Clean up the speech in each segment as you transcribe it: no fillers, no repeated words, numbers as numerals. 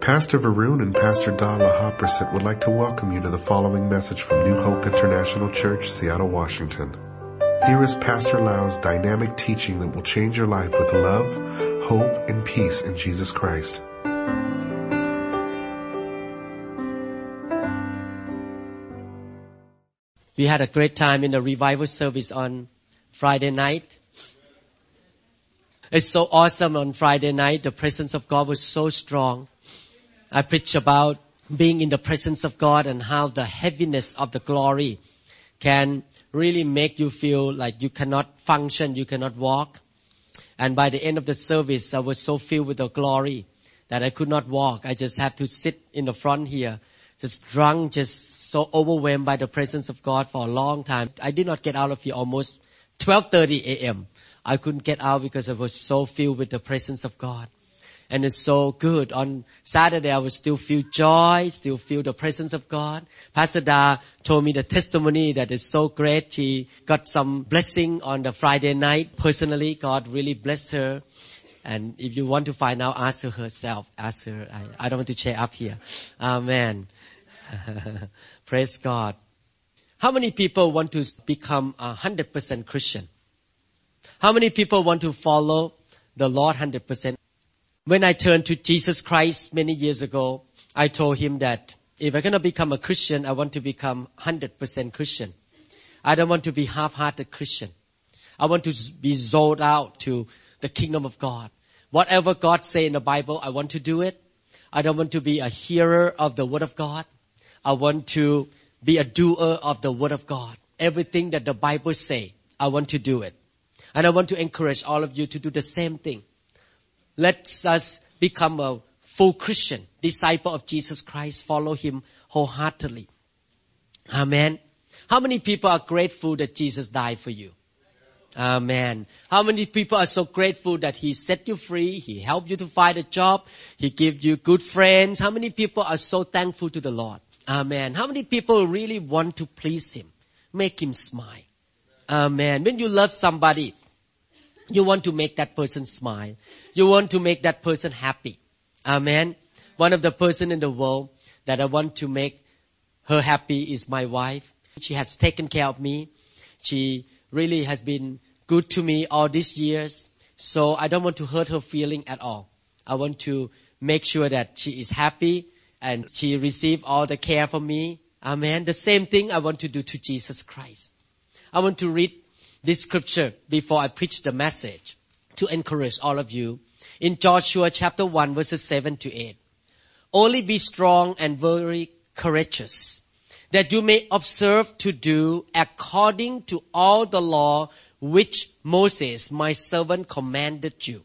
Pastor Varun and Pastor Dala Hopperset would like to welcome you to the following message from New Hope International Church, Seattle, Washington. Here is Pastor Lau's dynamic teaching that will change your life with love, hope, and peace in Jesus Christ. We had a great time in the revival service on Friday night. It's so awesome on Friday night. The presence of God was so strong. I preached about being in the presence of God and how the heaviness of the glory can really make you feel like you cannot function, you cannot walk. And by the end of the service, I was so filled with the glory that I could not walk. I just had to sit in the front here, just drunk, just so overwhelmed by the presence of God for a long time. I did not get out of here almost 12:30 a.m. I couldn't get out because I was so filled with the presence of God. And it's so good. On Saturday, I would still feel joy, still feel the presence of God. Pastor Da told me the testimony that is so great. She got some blessing on the Friday night. Personally, God really blessed her. And if you want to find out, ask her herself. Ask her. I don't want to share up here. Amen. Praise God. How many people want to become 100% Christian? How many people want to follow the Lord 100%? When I turned to Jesus Christ many years ago, I told him that if I'm going to become a Christian, I want to become 100% Christian. I don't want to be half-hearted Christian. I want to be sold out to the kingdom of God. Whatever God say in the Bible, I want to do it. I don't want to be a hearer of the word of God. I want to be a doer of the word of God. Everything that the Bible say, I want to do it. And I want to encourage all of you to do the same thing. Let us become a full Christian, disciple of Jesus Christ, follow him wholeheartedly. Amen. How many people are grateful that Jesus died for you? Amen. How many people are so grateful that he set you free, he helped you to find a job, he gave you good friends? How many people are so thankful to the Lord? Amen. How many people really want to please him, make him smile? Amen. When you love somebody, you want to make that person smile. You want to make that person happy. Amen. One of the person in the world that I want to make her happy is my wife. She has taken care of me. She really has been good to me all these years. So I don't want to hurt her feeling at all. I want to make sure that she is happy and she receives all the care from me. Amen. The same thing I want to do to Jesus Christ. I want to read this scripture before I preach the message to encourage all of you. In Joshua chapter 1 verses 7 to 8. Only be strong and very courageous, that you may observe to do according to all the law which Moses my servant commanded you.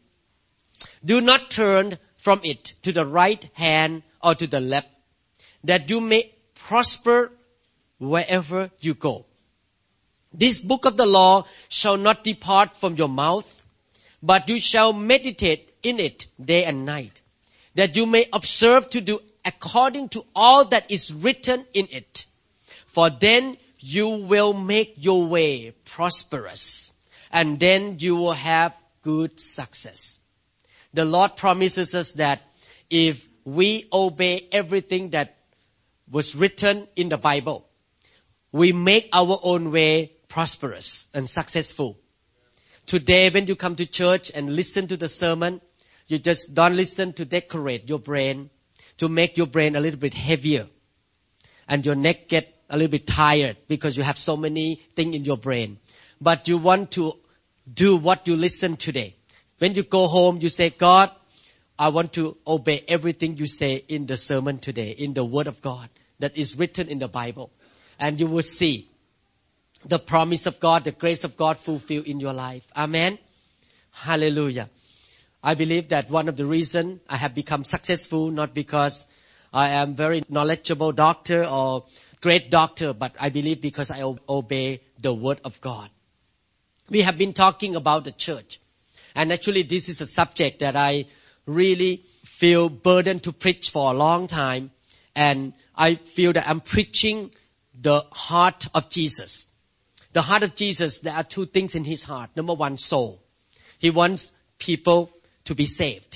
Do not turn from it to the right hand or to the left, that you may prosper wherever you go. This book of the law shall not depart from your mouth, but you shall meditate in it day and night, that you may observe to do according to all that is written in it. For then you will make your way prosperous, and then you will have good success. The Lord promises us that if we obey everything that was written in the Bible, we make our own way prosperous and successful. Today, when you come to church and listen to the sermon, you just don't listen to decorate your brain, to make your brain a little bit heavier, and your neck get a little bit tired because you have so many things in your brain. But you want to do what you listen today. When you go home, you say, God, I want to obey everything you say in the sermon today, in the word of God that is written in the Bible. And you will see the promise of God, the grace of God fulfilled in your life. Amen. Hallelujah. I believe that one of the reasons I have become successful, not because I am very knowledgeable doctor or great doctor, but I believe because I obey the word of God. We have been talking about the church. And actually this is a subject that I really feel burdened to preach for a long time. And I feel that I'm preaching the heart of Jesus. The heart of Jesus, there are two things in his heart. Number one, soul. He wants people to be saved.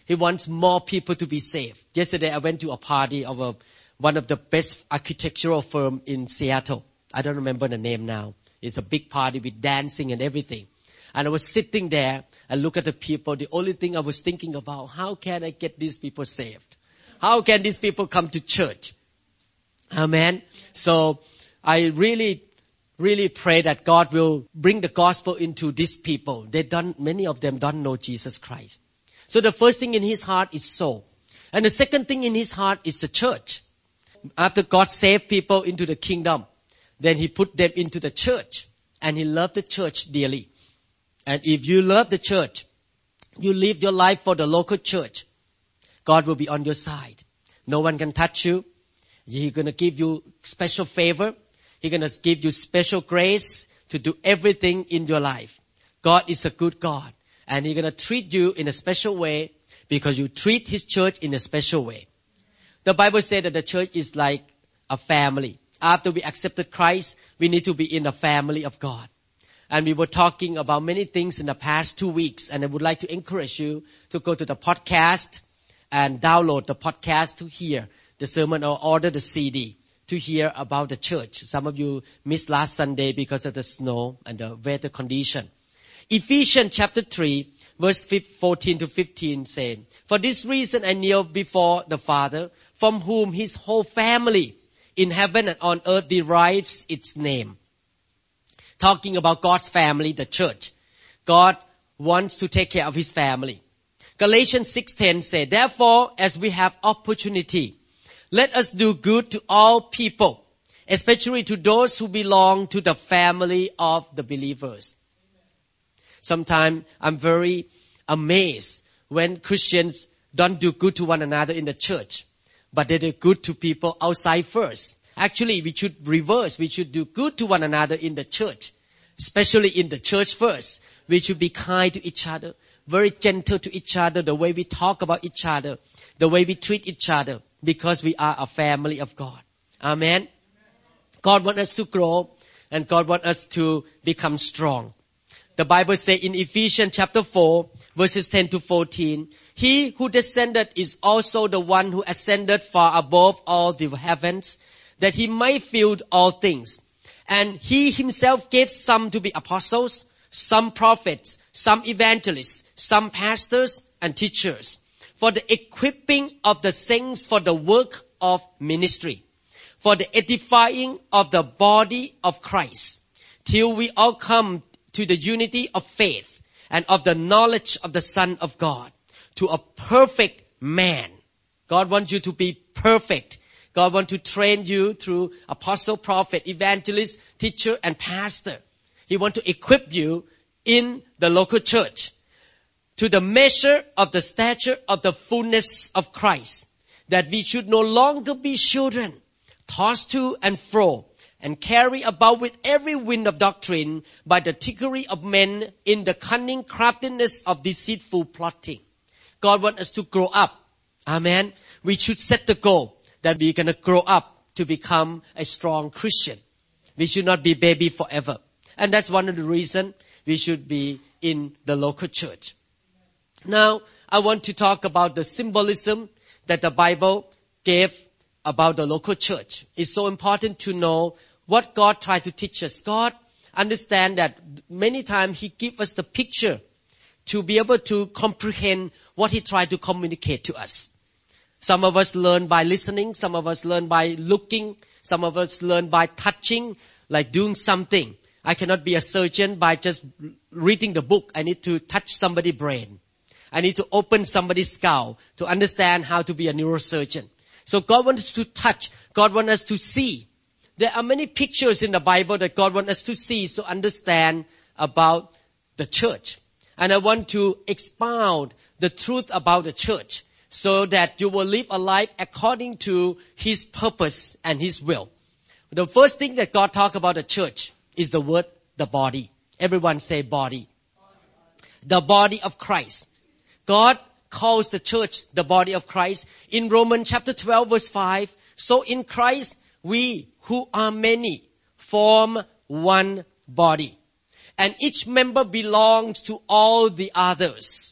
He wants more people to be saved. Yesterday I went to a party of one of the best architectural firm in Seattle. I don't remember the name now. It's a big party with dancing and everything. And I was sitting there and look at the people. The only thing I was thinking about, how can I get these people saved? How can these people come to church? Amen. So I really pray that God will bring the gospel into these people. Many of them don't know Jesus Christ. So the first thing in his heart is soul. And the second thing in his heart is the church. After God saved people into the kingdom, then he put them into the church. And he loved the church dearly. And if you love the church, you live your life for the local church, God will be on your side. No one can touch you. He's going to give you special favor. He's going to give you special grace to do everything in your life. God is a good God. And He's going to treat you in a special way because you treat His church in a special way. The Bible says that the church is like a family. After we accepted Christ, we need to be in the family of God. And we were talking about many things in the past 2 weeks. And I would like to encourage you to go to the podcast and download the podcast to hear the sermon or order the CD to hear about the church. Some of you missed last Sunday because of the snow and the weather condition. Ephesians chapter 3, verse 14 to 15 say, "For this reason I kneel before the Father, from whom His whole family in heaven and on earth derives its name." Talking about God's family, the church. God wants to take care of His family. Galatians 6:10 says, "Therefore, as we have opportunity, let us do good to all people, especially to those who belong to the family of the believers." Sometimes I'm very amazed when Christians don't do good to one another in the church, but they do good to people outside first. Actually, we should reverse. We should do good to one another in the church, especially in the church first. We should be kind to each other, very gentle to each other, the way we talk about each other, the way we treat each other, because we are a family of God. Amen. God wants us to grow and God wants us to become strong. The Bible says in Ephesians chapter 4, verses 10 to 14, "He who descended is also the one who ascended far above all the heavens, that He might fill all things. And He Himself gave some to be apostles, some prophets, some evangelists, some pastors and teachers, for the equipping of the saints for the work of ministry, for the edifying of the body of Christ, till we all come to the unity of faith and of the knowledge of the Son of God, to a perfect man." God wants you to be perfect. God wants to train you through apostle, prophet, evangelist, teacher, and pastor. He wants to equip you in the local church to the measure of the stature of the fullness of Christ, that we should no longer be children, tossed to and fro, and carry about with every wind of doctrine by the trickery of men in the cunning craftiness of deceitful plotting. God wants us to grow up. Amen. We should set the goal that we're going to grow up to become a strong Christian. We should not be baby forever. And that's one of the reasons we should be in the local church. Now, I want to talk about the symbolism that the Bible gave about the local church. It's so important to know what God tried to teach us. God understands that many times He gives us the picture to be able to comprehend what He tried to communicate to us. Some of us learn by listening. Some of us learn by looking. Some of us learn by touching, like doing something. I cannot be a surgeon by just reading the book. I need to touch somebody's brain. I need to open somebody's skull to understand how to be a neurosurgeon. So God wants us to touch. God wants us to see. There are many pictures in the Bible that God wants us to see to understand about the church. And I want to expound the truth about the church so that you will live a life according to His purpose and His will. The first thing that God talks about the church is the word, the body. Everyone say body. The body of Christ. God calls the church the body of Christ. In Romans chapter 12 verse 5, "So in Christ we who are many form one body, and each member belongs to all the others.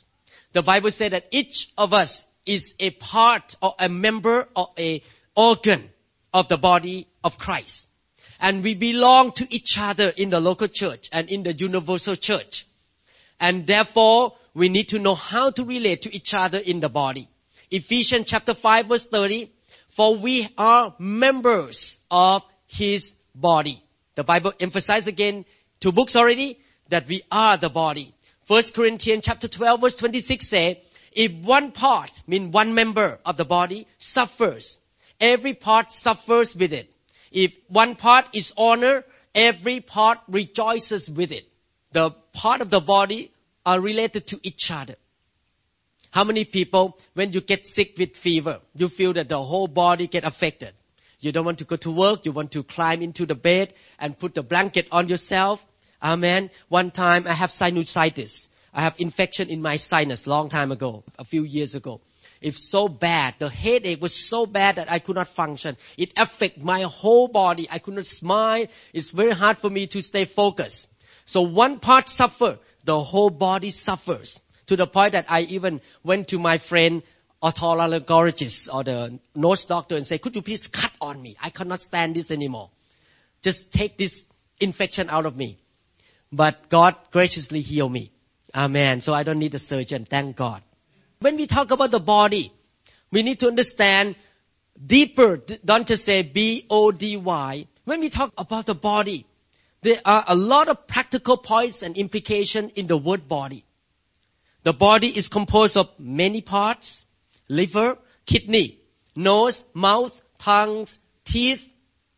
The Bible says that each of us is a part or a member or a organ of the body of Christ. And we belong to each other in the local church and in the universal church. And therefore, we need to know how to relate to each other in the body. Ephesians chapter 5 verse 30, for we are members of His body. The Bible emphasizes again, 2 books already, that we are the body. 1 Corinthians chapter 12 verse 26 say, if one part, mean one member of the body, suffers, every part suffers with it. If one part is honored, every part rejoices with it. The part of the body are related to each other. How many people, when you get sick with fever, you feel that the whole body get affected? You don't want to go to work, you want to climb into the bed and put the blanket on yourself. Amen. One time I have sinusitis. I have infection in my sinus long time ago, a few years ago. It's so bad. The headache was so bad that I could not function. It affected my whole body. I could not smile. It's very hard for me to stay focused. So one part suffers, the whole body suffers. To the point that I even went to my friend, otolaryngologist or the nose doctor and say, could you please cut on me? I cannot stand this anymore. Just take this infection out of me. But God graciously healed me. Amen. So I don't need a surgeon. Thank God. When we talk about the body, we need to understand deeper. Don't just say B-O-D-Y. When we talk about the body, there are a lot of practical points and implications in the word body. The body is composed of many parts: liver, kidney, nose, mouth, tongues, teeth,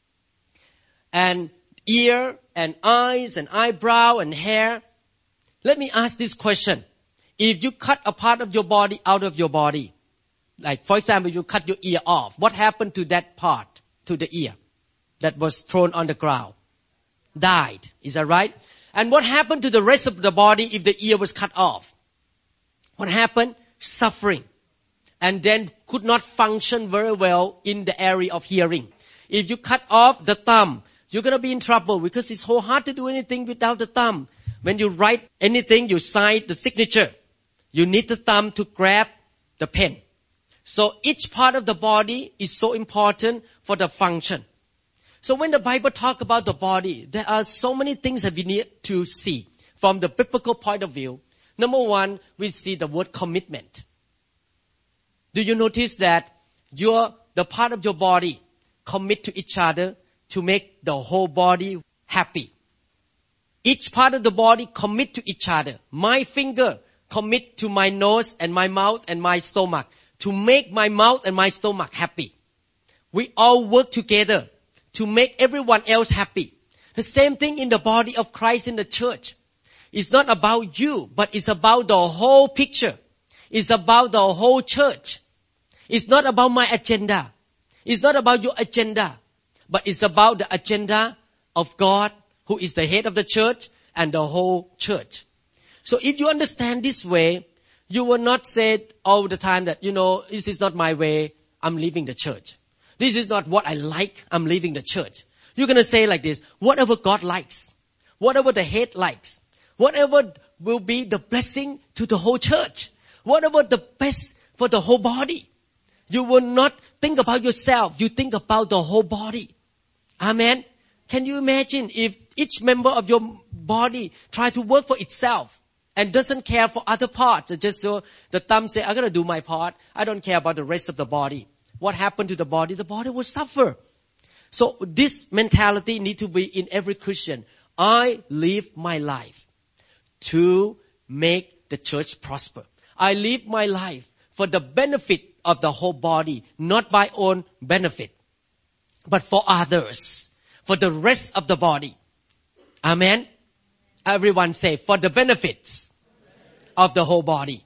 and ear, and eyes, and eyebrow, and hair. Let me ask this question. If you cut a part of your body out of your body, like for example, you cut your ear off, what happened to that part, to the ear that was thrown on the ground? Died. Is that right? And what happened to the rest of the body if the ear was cut off? What happened? Suffering. And then could not function very well in the area of hearing. If you cut off the thumb, you're going to be in trouble because it's so hard to do anything without the thumb. When you write anything, you sign the signature. You need the thumb to grab the pen. So each part of the body is so important for the function. So when the Bible talks about the body, there are so many things that we need to see from the biblical point of view. Number one, we see the word commitment. Do you notice that the part of your body commit to each other to make the whole body happy? Each part of the body commit to each other. My finger commit to my nose and my mouth and my stomach to make my mouth and my stomach happy. We all work together to make everyone else happy. The same thing in the body of Christ in the church. It's not about you, but it's about the whole picture. It's about the whole church. It's not about my agenda. It's not about your agenda, but it's about the agenda of God, who is the head of the church and the whole church. So if you understand this way, you will not say all the time that, this is not my way, I'm leaving the church. This is not what I like, I'm leaving the church. You're going to say like this, whatever God likes, whatever the head likes, whatever will be the blessing to the whole church, whatever the best for the whole body. You will not think about yourself, you think about the whole body. Amen. Can you imagine if each member of your body try to work for itself and doesn't care for other parts? Just so the thumb say, I'm going to do my part. I don't care about the rest of the body. What happened to the body? The body will suffer. So this mentality need to be in every Christian. I live my life to make the church prosper. I live my life for the benefit of the whole body, not my own benefit, but for others, for the rest of the body. Amen. Everyone say, for the benefits of the whole body.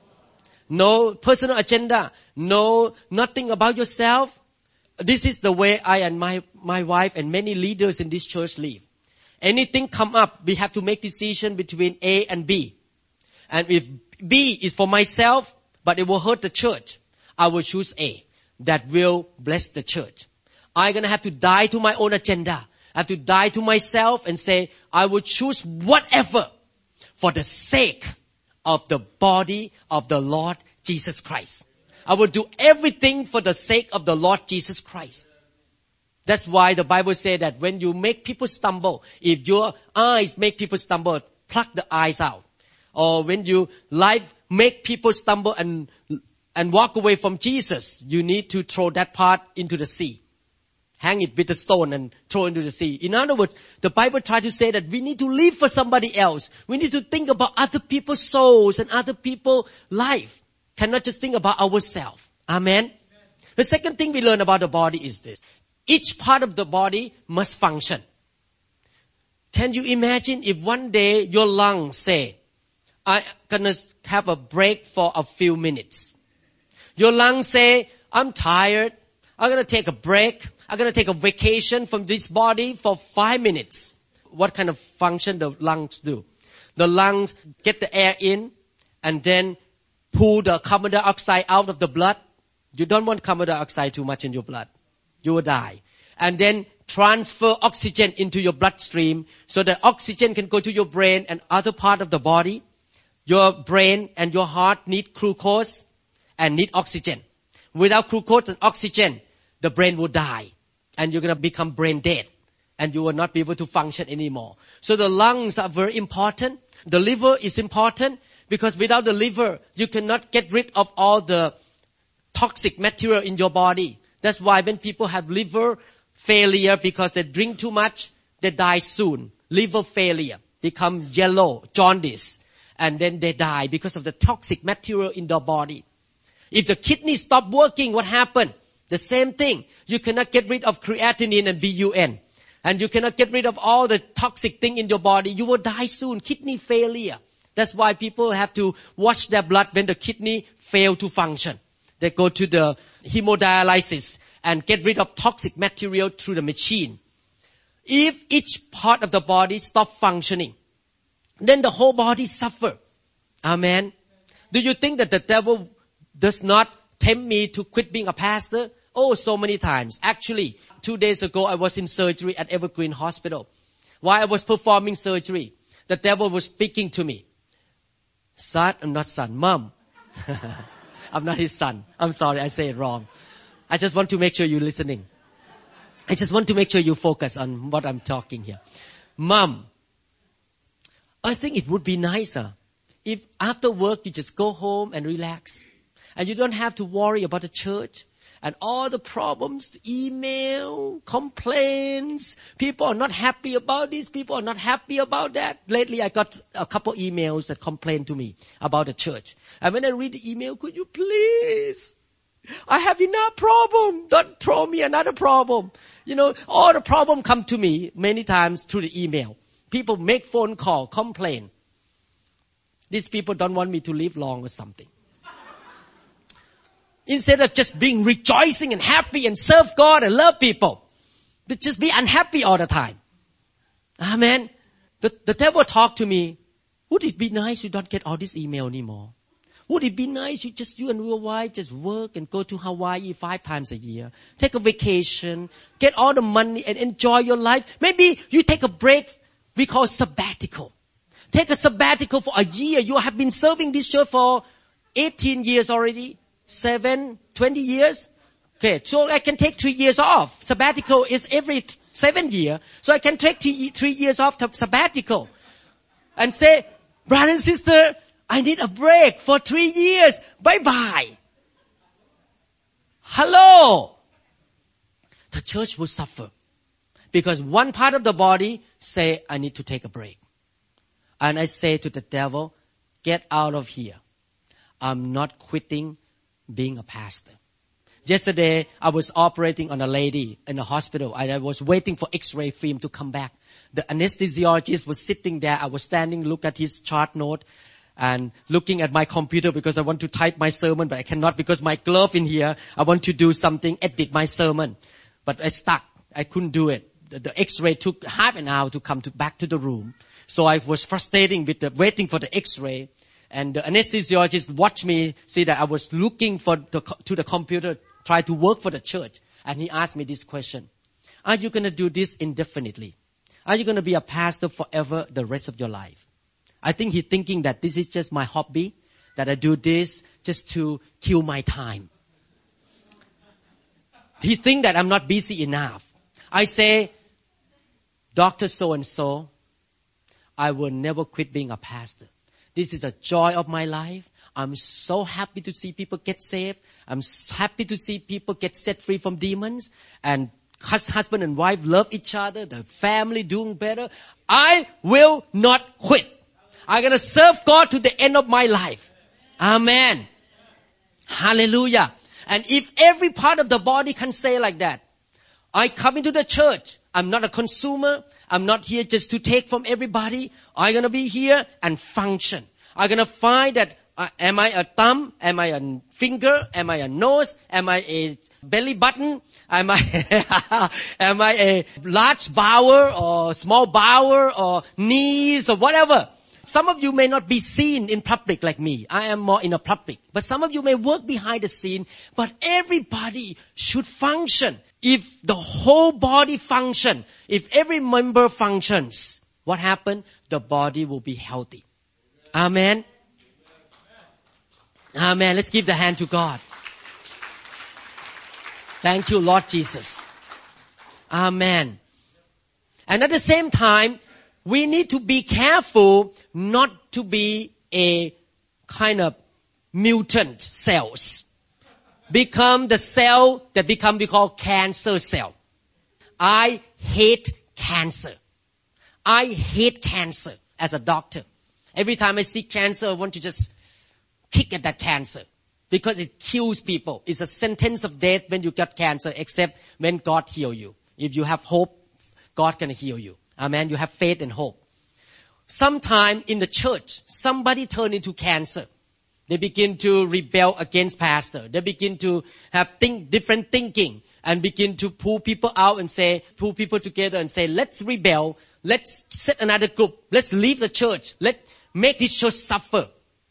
No personal agenda. No, nothing about yourself. This is the way I and my wife and many leaders in this church live. Anything come up, we have to make decision between A and B. And if B is for myself, but it will hurt the church, I will choose A. That will bless the church. I'm going to have to die to my own agenda. I have to die to myself and say, I will choose whatever for the sake of the body of the Lord Jesus Christ. I will do everything for the sake of the Lord Jesus Christ. That's why the Bible says that when you make people stumble, if your eyes make people stumble, pluck the eyes out. Or when you make people stumble and walk away from Jesus, you need to throw that part into the sea. Hang it with a stone and throw into the sea. In other words, the Bible tries to say that we need to live for somebody else. We need to think about other people's souls and other people's life. Cannot just think about ourselves. Amen? The second thing we learn about the body is this. Each part of the body must function. Can you imagine if one day your lungs say, I'm gonna have a break for a few minutes. Your lungs say, I'm tired. I'm gonna take a break. I'm gonna take a vacation from this body for 5 minutes. What kind of function the lungs do? The lungs get the air in and then pull the carbon dioxide out of the blood. You don't want carbon dioxide too much in your blood. You will die. And then transfer oxygen into your bloodstream so that oxygen can go to your brain and other part of the body. Your brain and your heart need glucose and need oxygen. Without glucose and oxygen, the brain will die. And you're going to become brain dead. And you will not be able to function anymore. So the lungs are very important. The liver is important because without the liver, you cannot get rid of all the toxic material in your body. That's why when people have liver failure because they drink too much, they die soon. Liver failure, become yellow, jaundice. And then they die because of the toxic material in their body. If the kidney stop working, what happened? The same thing. You cannot get rid of creatinine and BUN. And you cannot get rid of all the toxic thing in your body. You will die soon. Kidney failure. That's why people have to watch their blood when the kidney fail to function. They go to the hemodialysis and get rid of toxic material through the machine. If each part of the body stop functioning, then the whole body suffer. Amen. Do you think that the devil does not tempt me to quit being a pastor? Oh, so many times. Actually, 2 days ago, I was in surgery at Evergreen Hospital. While I was performing surgery, the devil was speaking to me. Mom. I'm not his son. I'm sorry, I say it wrong. I just want to make sure you're listening. I just want to make sure you focus on what I'm talking here. Mom, I think it would be nicer if after work you just go home and relax. And you don't have to worry about the church and all the problems, email, complaints. People are not happy about this. People are not happy about that. Lately, I got a couple emails that complained to me about the church. And when I read the email, could you please? I have enough problem. Don't throw me another problem. You know, all the problem come to me many times through the email. People make phone call, complain. These people don't want me to live long or something. Instead of just being rejoicing and happy and serve God and love people, they just be unhappy all the time. Amen. The devil talked to me. Would it be nice you don't get all this email anymore? Would it be nice you and your wife just work and go to Hawaii 5 times a year? Take a vacation, get all the money and enjoy your life. Maybe you take a break we call sabbatical. Take a sabbatical for a year. You have been serving this church for 18 years already. 20 years. Okay, so I can take 3 years off. Sabbatical is every 7 years. So I can take 3 years off to sabbatical. And say, brother and sister, I need a break for 3 years. Bye-bye. Hello. The church will suffer. Because one part of the body say, I need to take a break. And I say to the devil, get out of here. I'm not quitting being a pastor. Yesterday, I was operating on a lady in the hospital. I was waiting for X-ray film to come back. The anesthesiologist was sitting there. I was standing, look at his chart note and looking at my computer because I want to type my sermon, but I cannot because my glove in here. I want to do something, edit my sermon. But I stuck. I couldn't do it. The X-ray took half an hour to come back to the room. So I was frustrating with waiting for the X-ray. And the anesthesiologist watched me, see that I was looking to the computer, try to work for the church. And he asked me this question. Are you going to do this indefinitely? Are you going to be a pastor forever the rest of your life? I think he's thinking that this is just my hobby, that I do this just to kill my time. He thinks that I'm not busy enough. I say, Dr. So-and-so, I will never quit being a pastor. This is a joy of my life. I'm so happy to see people get saved. I'm happy to see people get set free from demons. And husband and wife love each other. The family doing better. I will not quit. I'm going to serve God to the end of my life. Amen. Hallelujah. And if every part of the body can say like that, I come into the church. I'm not a consumer. I'm not here just to take from everybody. I'm going to be here and function. I'm going to find that am I a thumb? Am I a finger? Am I a nose? Am I a belly button? Am I a large bowel or small bowel or knees or whatever? Some of you may not be seen in public like me. I am more in a public. But some of you may work behind the scene. But everybody should function. If the whole body function, if every member functions, what happens? The body will be healthy. Amen. Amen. Let's give the hand to God. Thank you, Lord Jesus. Amen. And at the same time, we need to be careful not to be a kind of mutant cells. Become the cell that we call cancer cell. I hate cancer. I hate cancer as a doctor. Every time I see cancer, I want to just kick at that cancer because it kills people. It's a sentence of death when you get cancer, except when God heals you. If you have hope, God can heal you. Amen. You have faith and hope. Sometime in the church, somebody turn into cancer. They begin to rebel against pastor. They begin to have different thinking and begin to pull people out and pull people together and say, let's rebel. Let's set another group. Let's leave the church. Let's make this church suffer.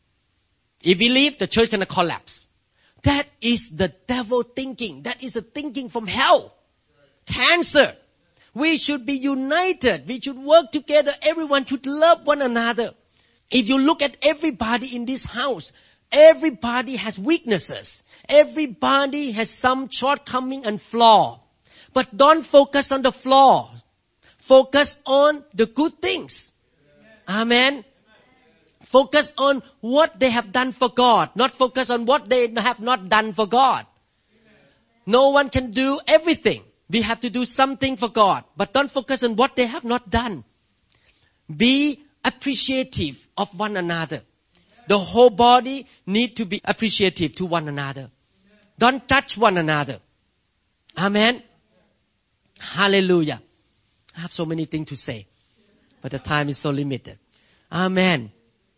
If we leave, the church is going to collapse. That is the devil thinking. That is a thinking from hell. Cancer. We should be united. We should work together. Everyone should love one another. If you look at everybody in this house, everybody has weaknesses. Everybody has some shortcoming and flaw. But don't focus on the flaw. Focus on the good things. Amen. Focus on what they have done for God. Not focus on what they have not done for God. No one can do everything. We have to do something for God. But don't focus on what they have not done. Be appreciative of one another. The whole body need to be appreciative to one another. Don't touch one another. Amen. Hallelujah. I have so many things to say, but the time is so limited. Amen.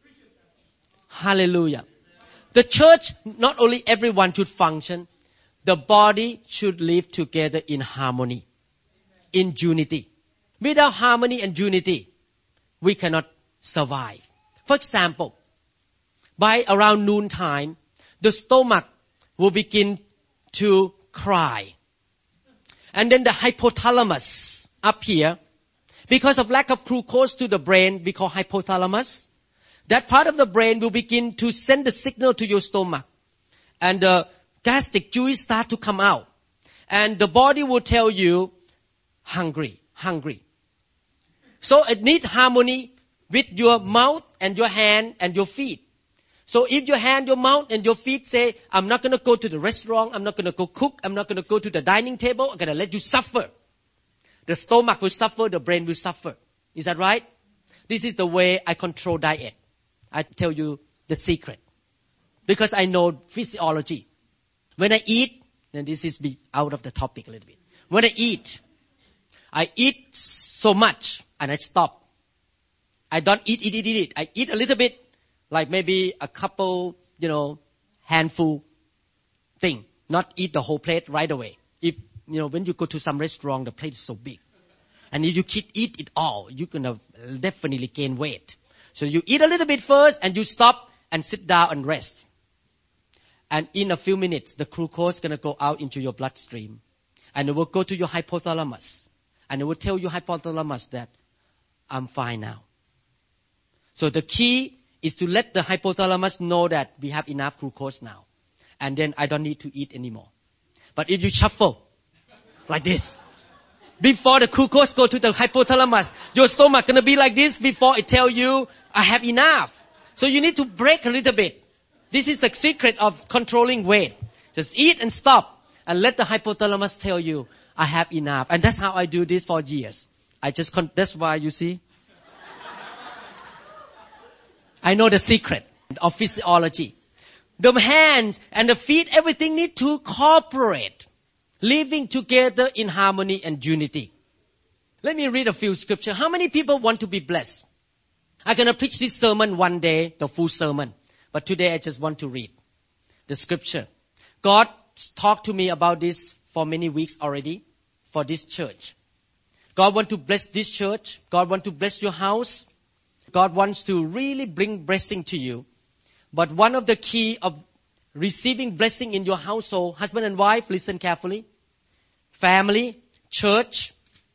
Hallelujah. The church, not only everyone should function, the body should live together in harmony, in unity. Without harmony and unity, we cannot survive. For example, by around noontime, the stomach will begin to cry. And then the hypothalamus up here, because of lack of glucose to the brain, we call hypothalamus. That part of the brain will begin to send the signal to your stomach. And the gastric juice start to come out. And the body will tell you, hungry, hungry. So it needs harmony with your mouth and your hand and your feet. So if your hand, your mouth and your feet say, I'm not going to go to the restaurant, I'm not going to go cook, I'm not going to go to the dining table, I'm going to let you suffer. The stomach will suffer, the brain will suffer. Is that right? This is the way I control diet. I tell you the secret. Because I know physiology. When I eat, and this is out of the topic a little bit. When I eat so much and I stop. I don't eat. I eat a little bit, like maybe a couple, handful thing. Not eat the whole plate right away. If, when you go to some restaurant, the plate is so big. And if you eat it all, you're going to definitely gain weight. So you eat a little bit first and you stop and sit down and rest. And in a few minutes, the glucose is going to go out into your bloodstream. And it will go to your hypothalamus. And it will tell your hypothalamus that I'm fine now. So the key is to let the hypothalamus know that we have enough glucose now. And then I don't need to eat anymore. But if you shuffle like this, before the glucose go to the hypothalamus, your stomach gonna be like this before it tell you, I have enough. So you need to break a little bit. This is the secret of controlling weight. Just eat and stop and let the hypothalamus tell you, I have enough. And that's how I do this for years. That's why you see. I know the secret of physiology. The hands and the feet, everything need to cooperate, living together in harmony and unity. Let me read a few scriptures. How many people want to be blessed? I'm going to preach this sermon one day, the full sermon. But today I just want to read the scripture. God talked to me about this for many weeks already for this church. God wants to bless this church. God wants to bless your house. God wants to really bring blessing to you. But one of the key of receiving blessing in your household, husband and wife, listen carefully, family, church.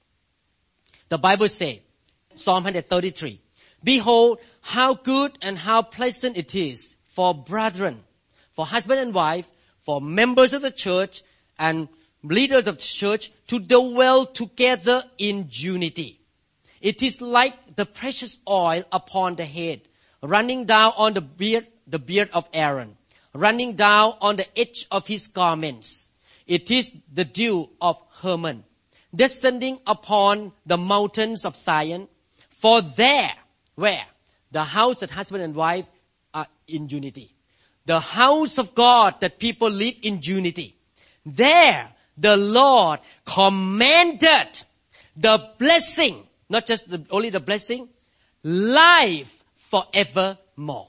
The Bible says, Psalm 133, behold, how good and how pleasant it is for brethren, for husband and wife, for members of the church and leaders of the church to dwell together in unity. It is like the precious oil upon the head, running down on the beard of Aaron, running down on the edge of his garments. It is the dew of Hermon, descending upon the mountains of Zion. For there, where? The house that husband and wife are in unity. The house of God that people live in unity. There, the Lord commanded the blessing, not just only the blessing, life forevermore.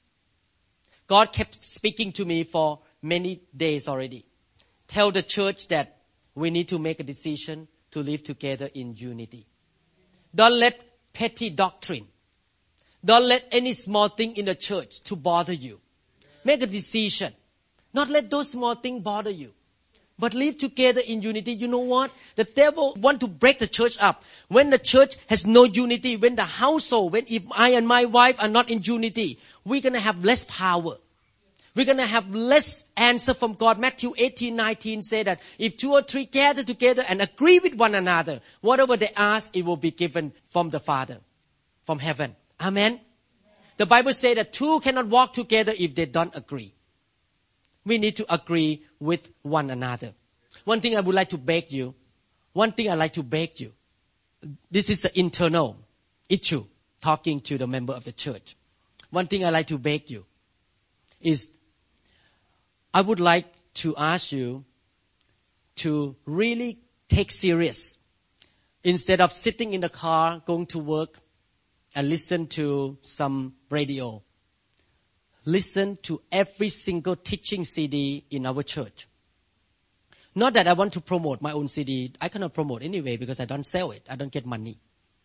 God kept speaking to me for many days already. Tell the church that we need to make a decision to live together in unity. Don't let petty doctrine, don't let any small thing in the church to bother you. Make a decision. Not let those small things bother you. But live together in unity. You know what? The devil want to break the church up. When the church has no unity, when the household, if I and my wife are not in unity, we're going to have less power. We're going to have less answer from God. Matthew 18:19 say that if 2 or 3 gather together and agree with one another, whatever they ask, it will be given from the Father, from heaven. Amen. The Bible says that 2 cannot walk together if they don't agree. We need to agree with one another. One thing I would like to beg you. This is the internal issue, talking to the member of the church. One thing I like to beg you is, I would like to ask you to really take serious. Instead of sitting in the car, going to work, and listen to some radio. Listen to every single teaching CD in our church. Not that I want to promote my own CD. I cannot promote anyway because I don't sell it. I don't get money.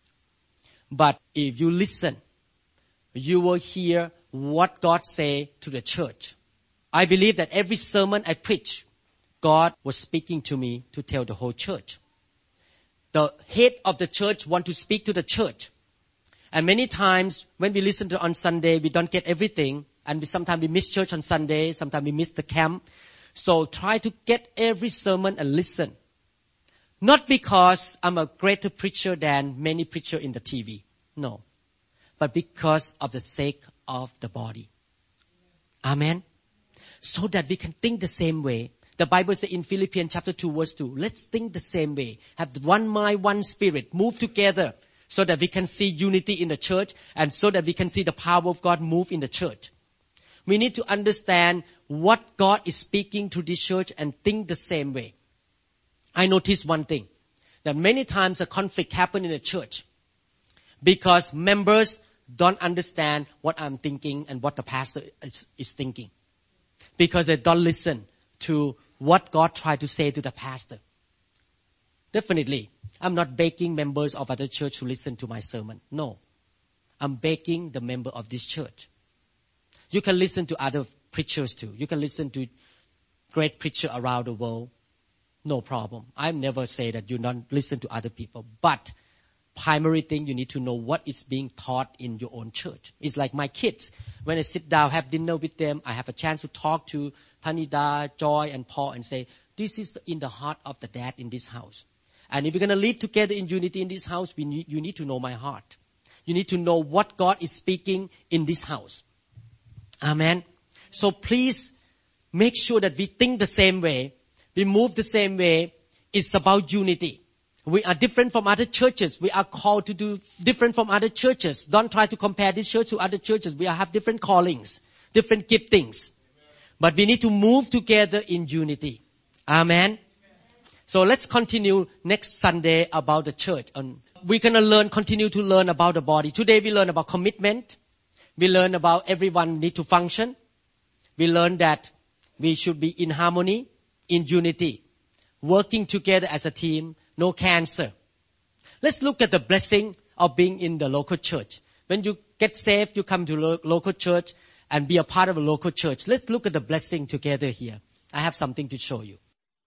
But if you listen, you will hear what God say to the church. I believe that every sermon I preach, God was speaking to me to tell the whole church. The head of the church want to speak to the church. And many times when we listen to on Sunday, we don't get everything. And sometimes we miss church on Sunday. Sometimes we miss the camp. So try to get every sermon and listen. Not because I'm a greater preacher than many preachers in the TV. No. But because of the sake of the body. Amen. So that we can think the same way. The Bible says in Philippians chapter 2 verse 2, let's think the same way. Have one mind, one spirit. Move together so that we can see unity in the church and so that we can see the power of God move in the church. We need to understand what God is speaking to this church and think the same way. I noticed one thing, that many times a conflict happens in the church because members don't understand what I'm thinking and what the pastor is thinking. Because they don't listen to what God tried to say to the pastor. Definitely, I'm not begging members of other church to listen to my sermon. No. I'm begging the member of this church. You can listen to other preachers too. You can listen to great preachers around the world. No problem. I never say that you don't listen to other people. But primary thing, you need to know what is being taught in your own church. It's like my kids. When I sit down, have dinner with them, I have a chance to talk to Tanida, Joy, and Paul and say, this is in the heart of the dad in this house. And if you're going to live together in unity in this house, you need to know my heart. You need to know what God is speaking in this house. Amen. So please make sure that we think the same way. We move the same way. It's about unity. We are different from other churches. We are called to do different from other churches. Don't try to compare this church to other churches. We have different callings, different giftings. But we need to move together in unity. Amen. So let's continue next Sunday about the church. We're going to continue to learn about the body. Today we learn about commitment. We learn about everyone need to function. We learn that we should be in harmony, in unity, working together as a team, no cancer. Let's look at the blessing of being in the local church. When you get saved, you come to local church and be a part of a local church. Let's look at the blessing together here. I have something to show you.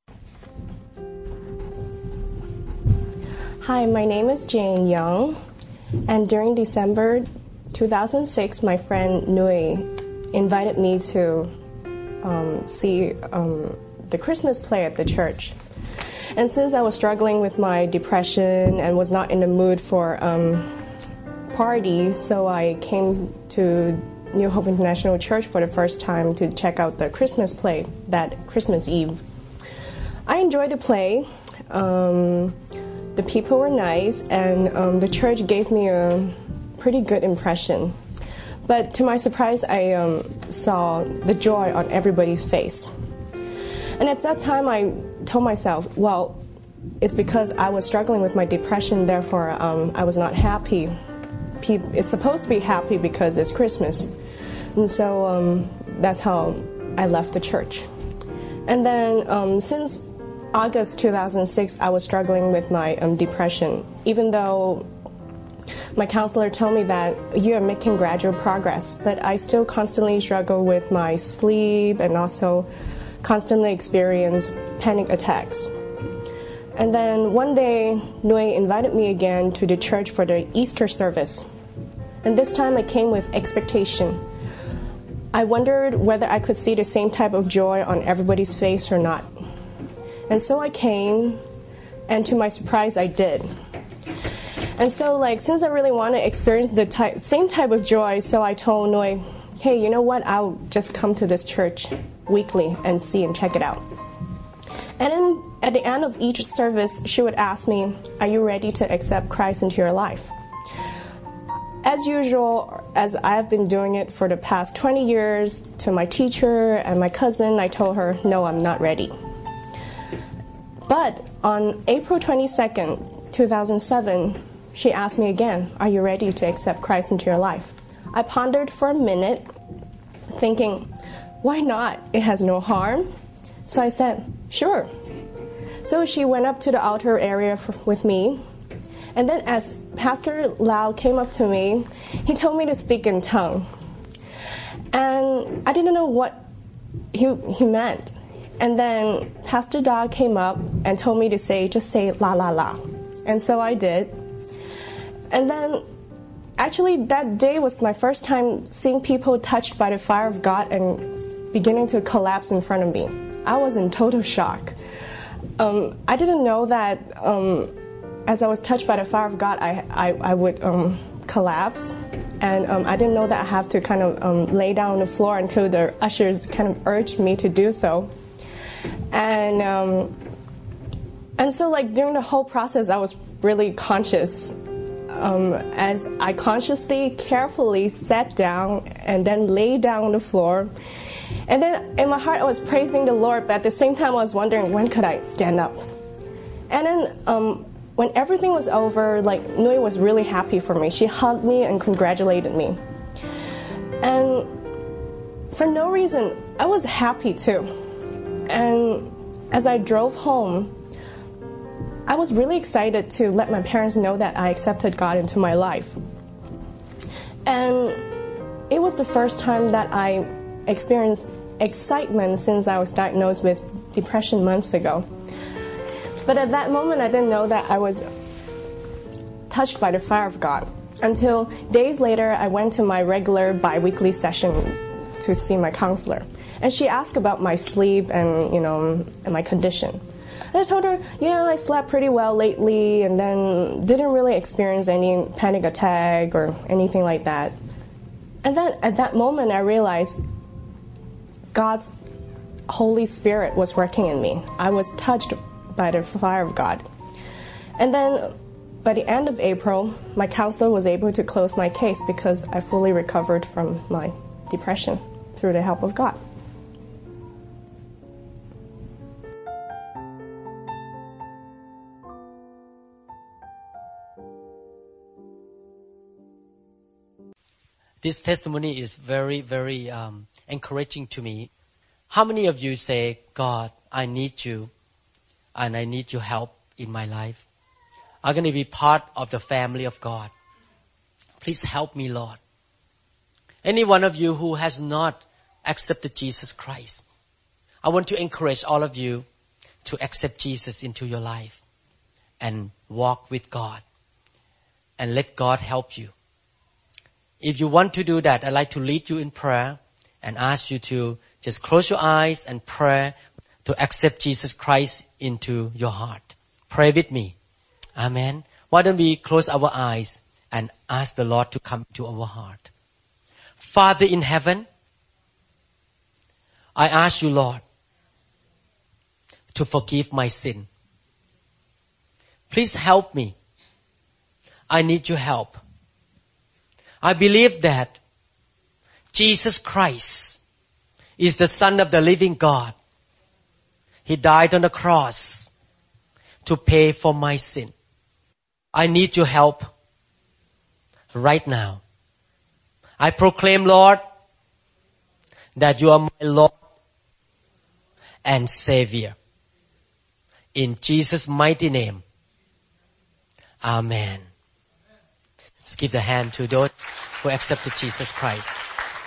Hi, my name is Jane Young, and during December 2006, my friend Nui invited me to see the Christmas play at the church. And since I was struggling with my depression and was not in the mood for party, so I came to New Hope International Church for the first time to check out the Christmas play that Christmas Eve. I enjoyed the play. The people were nice, and the church gave me a pretty good impression. But to my surprise, I saw the joy on everybody's face. And at that time, I told myself, well, it's because I was struggling with my depression, therefore I was not happy. It's supposed to be happy because it's Christmas. And so that's how I left the church. And then since August 2006, I was struggling with my depression, even though my counselor told me that you are making gradual progress, but I still constantly struggle with my sleep and also constantly experience panic attacks. And then one day, Nui invited me again to the church for the Easter service. And this time I came with expectation. I wondered whether I could see the same type of joy on everybody's face or not. And so I came, and to my surprise, I did. And so, since I really want to experience the same type of joy, so I told Nui, hey, you know what? I'll just come to this church weekly and see and check it out. And then at the end of each service, she would ask me, are you ready to accept Christ into your life? As usual, as I've been doing it for the past 20 years, to my teacher and my cousin, I told her, no, I'm not ready. But on April 22nd, 2007, she asked me again, are you ready to accept Christ into your life? I pondered for a minute, thinking, why not? It has no harm. So I said, sure. So she went up to the altar area with me. And then as Pastor Lau came up to me, he told me to speak in tongue. And I didn't know what he meant. And then Pastor Da came up and told me to just say la la la. And so I did. And then actually that day was my first time seeing people touched by the fire of God and beginning to collapse in front of me. I was in total shock. I didn't know that as I was touched by the fire of God, I would collapse. And I didn't know that I have to kind of lay down on the floor until the ushers kind of urged me to do so. And so during the whole process, I was really conscious. As I consciously, carefully sat down and then lay down on the floor. And then in my heart, I was praising the Lord, but at the same time, I was wondering, when could I stand up? And then when everything was over, Nui was really happy for me. She hugged me and congratulated me. And for no reason, I was happy too. And as I drove home, I was really excited to let my parents know that I accepted God into my life. And it was the first time that I experienced excitement since I was diagnosed with depression months ago. But at that moment, I didn't know that I was touched by the fire of God. Until days later, I went to my regular bi-weekly session to see my counselor. And she asked about my sleep and, and my condition. And I told her, I slept pretty well lately and then didn't really experience any panic attack or anything like that. And then at that moment, I realized God's Holy Spirit was working in me. I was touched by the fire of God. And then by the end of April, my counselor was able to close my case because I fully recovered from my depression through the help of God. This testimony is very, very encouraging to me. How many of you say, God, I need you and I need your help in my life? I'm going to be part of the family of God. Please help me, Lord. Any one of you who has not accepted Jesus Christ, I want to encourage all of you to accept Jesus into your life and walk with God and let God help you. If you want to do that, I'd like to lead you in prayer and ask you to just close your eyes and pray to accept Jesus Christ into your heart. Pray with me. Amen. Why don't we close our eyes and ask the Lord to come to our heart. Father in heaven, I ask you, Lord, to forgive my sin. Please help me. I need your help. I believe that Jesus Christ is the Son of the living God. He died on the cross to pay for my sin. I need your help right now. I proclaim, Lord, that you are my Lord and Savior. In Jesus' mighty name. Amen. Let's give the hand to those who accepted Jesus Christ.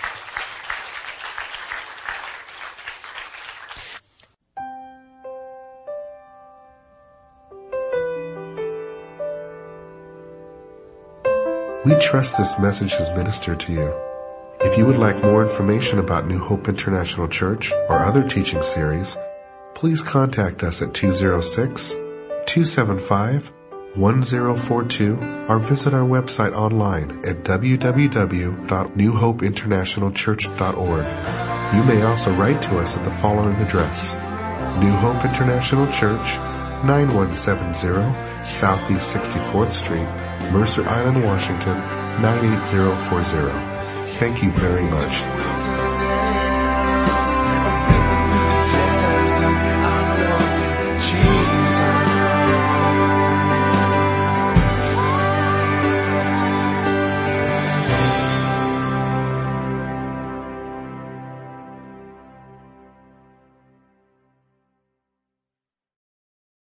We trust this message has ministered to you. If you would like more information about New Hope International Church or other teaching series, please contact us at 206-275-1042 or visit our website online at www.newhopeinternationalchurch.org. You may also write to us at the following address: New Hope International Church, 9170 Southeast 64th Street, Mercer Island, Washington, 98040. Thank you very much.